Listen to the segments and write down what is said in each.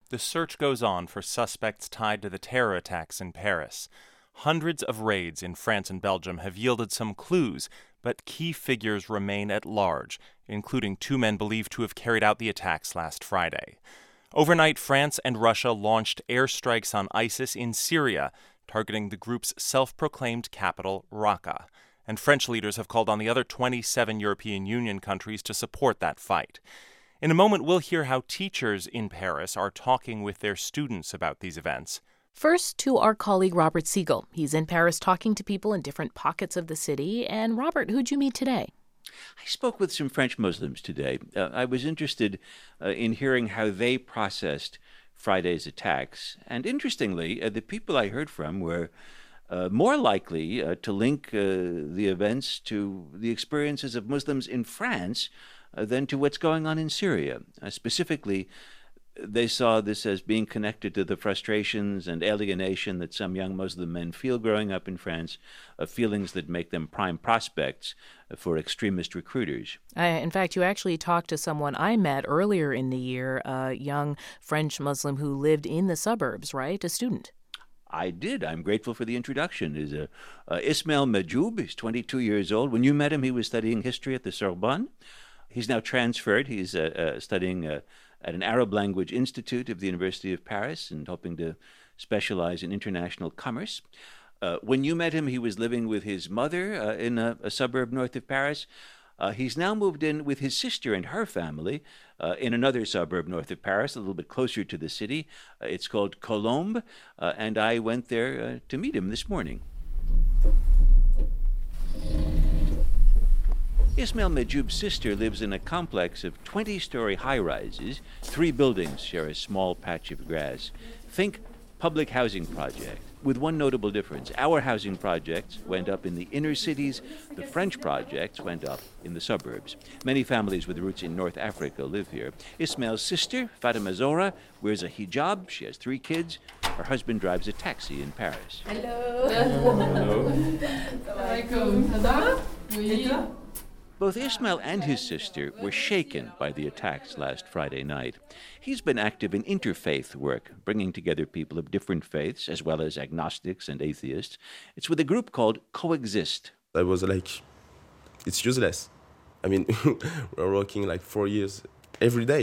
The search goes on for suspects tied to the terror attacks in Paris. Hundreds of raids in France and Belgium have yielded some clues, but key figures remain at large, including 2 men believed to have carried out the attacks last Friday. Overnight, France and Russia launched airstrikes on ISIS in Syria, targeting the group's self-proclaimed capital, Raqqa. And French leaders have called on the other 27 European Union countries to support that fight. In a moment, we'll hear how teachers in Paris are talking with their students about these events. First, to our colleague Robert Siegel. He's in Paris talking to people in different pockets of the city. And Robert, who'd you meet today? I spoke with some French Muslims today. I was interested in hearing how they processed Friday's attacks. And interestingly, the people I heard from were more likely to link the events to the experiences of Muslims in France than to what's going on in Syria. Specifically, they saw this as being connected to the frustrations and alienation that some young Muslim men feel growing up in France, feelings that make them prime prospects for extremist recruiters. In fact, you actually talked to someone I met earlier in the year, a young French Muslim who lived in the suburbs, right? A student. I did. I'm grateful for the introduction. Is Ismail Majoub. He's 22 years old. When you met him, he was studying history at the Sorbonne. He's now transferred. He's studying at an Arab language institute of the University of Paris and hoping to specialize in international commerce. When you met him, he was living with his mother in a suburb north of Paris. He's now moved in with his sister and her family in another suburb north of Paris, a little bit closer to the city. It's called Colombes, and I went there to meet him this morning. Ismail Majoub's sister lives in a complex of 20-story high-rises. 3 buildings share a small patch of grass. Think public housing project, with one notable difference. Our housing projects went up in the inner cities. The French projects went up in the suburbs. Many families with roots in North Africa live here. Ismail's sister, Fatima Zora, wears a hijab. She has 3 kids. Her husband drives a taxi in Paris. Hello. Hello. Both Ismail and his sister were shaken by the attacks last Friday night. He's been active in interfaith work, bringing together people of different faiths, as well as agnostics and atheists. It's with a group called Coexist. I was like, it's useless. I mean, we're working like 4 years every day,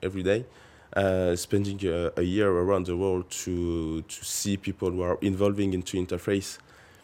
spending a year around the world to see people who are evolving into interfaith.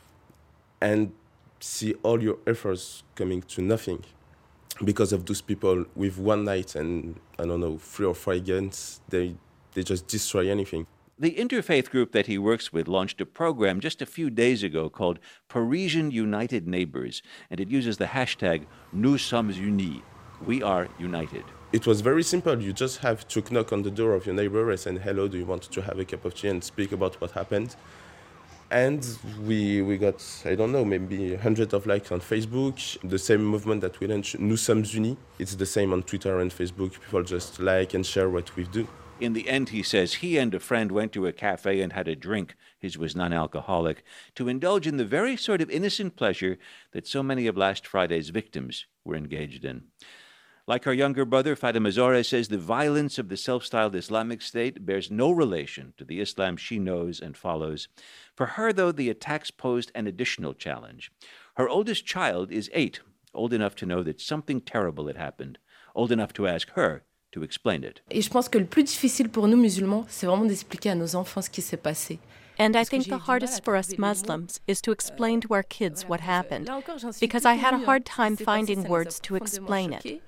And see all your efforts coming to nothing because of those people with one night and, 3 or 4 guns, they just destroy anything. The interfaith group that he works with launched a program just a few days ago called Parisian United Neighbors, and it uses the hashtag Nous sommes unis. We are united. It was very simple. You just have to knock on the door of your neighbor and say, hello, do you want to have a cup of tea and speak about what happened? And we got, maybe hundreds of likes on Facebook. The same movement that we launched, Nous sommes unis. It's the same on Twitter and Facebook. People just like and share what we do. In the end, he says, he and a friend went to a cafe and had a drink. His was non-alcoholic, to indulge in the very sort of innocent pleasure that so many of last Friday's victims were engaged in. Like her younger brother, Fatima Zora says the violence of the self-styled Islamic State bears no relation to the Islam she knows and follows. For her, though, the attacks posed an additional challenge. Her oldest child is 8, old enough to know that something terrible had happened, old enough to ask her to explain it. Et je pense que le plus difficile pour nous musulmans, c'est vraiment d'expliquer à nos enfants ce qui s'est passé. And I think the hardest for us Muslims is to explain to our kids what happened, because I had a hard time finding words to explain it.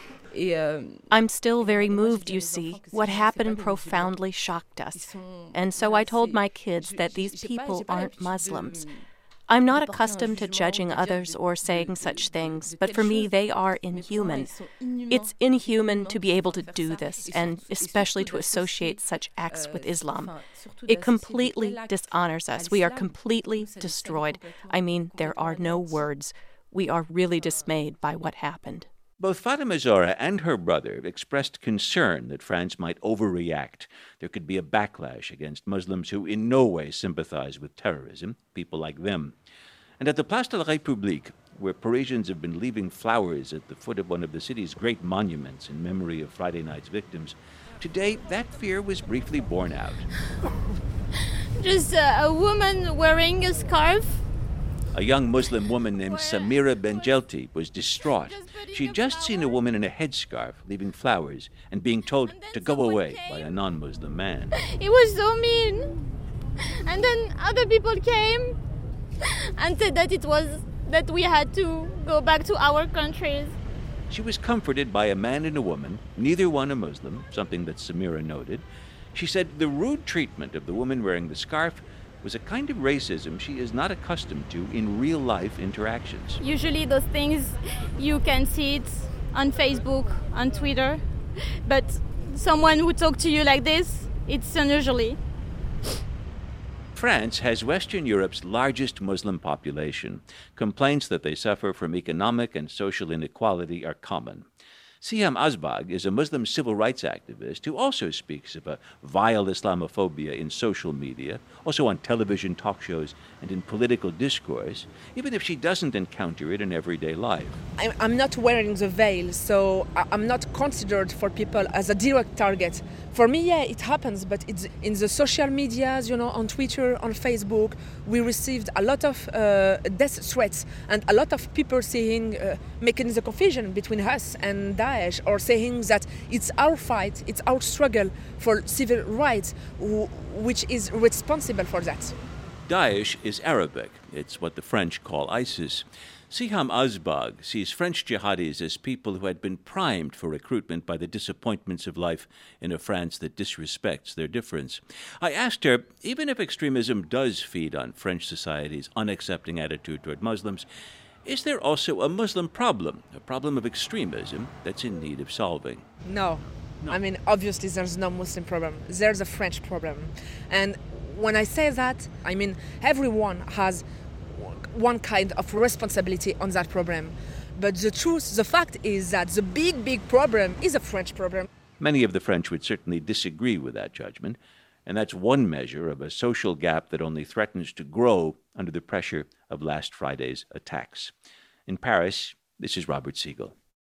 I'm still very moved, you see. What happened profoundly shocked us. And so I told my kids that these people aren't Muslims. I'm not accustomed to judging others or saying such things, but for me they are inhuman. It's inhuman to be able to do this, and especially to associate such acts with Islam. It completely dishonors us. We are completely destroyed. I mean, there are no words. We are really dismayed by what happened. Both Fatima Zora and her brother expressed concern that France might overreact. There could be a backlash against Muslims who in no way sympathize with terrorism, people like them. And at the Place de la République, where Parisians have been leaving flowers at the foot of one of the city's great monuments in memory of Friday night's victims, Today, that fear was briefly borne out. Just a woman wearing a scarf. A young Muslim woman named Samira Benjelti was distraught. She'd just seen a woman in a headscarf leaving flowers and being told to go away by a non-Muslim man. It was so mean. And then other people came and said that we had to go back to our countries. She was comforted by a man and a woman, neither one a Muslim, something that Samira noted. She said the rude treatment of the woman wearing the scarf was a kind of racism she is not accustomed to in real-life interactions. Usually those things, you can see it on Facebook, on Twitter, but someone who talks to you like this, it's unusually. France has Western Europe's largest Muslim population. Complaints that they suffer from economic and social inequality are common. Siham Azbag is a Muslim civil rights activist who also speaks of a vile Islamophobia in social media, also on television talk shows and in political discourse, even if she doesn't encounter it in everyday life. I'm not wearing the veil, so I'm not considered for people as a direct target. For me, yeah, it happens, but it's in the social medias, on Twitter, on Facebook, we received a lot of death threats and a lot of people saying, making the confusion between us and Daesh, or saying that it's our fight, it's our struggle for civil rights, which is responsible for that. Daesh is Arabic. It's what the French call ISIS. Siham Azbag sees French jihadis as people who had been primed for recruitment by the disappointments of life in a France that disrespects their difference. I asked her, even if extremism does feed on French society's unaccepting attitude toward Muslims, is there also a Muslim problem, a problem of extremism that's in need of solving? No. I mean, obviously there's no Muslim problem. There's a French problem. And when I say that, I mean everyone has one kind of responsibility on that problem. But the fact is that the big problem is a French problem. Many of the French would certainly disagree with that judgment, and that's one measure of a social gap that only threatens to grow under the pressure of last Friday's attacks. In Paris, this is Robert Siegel.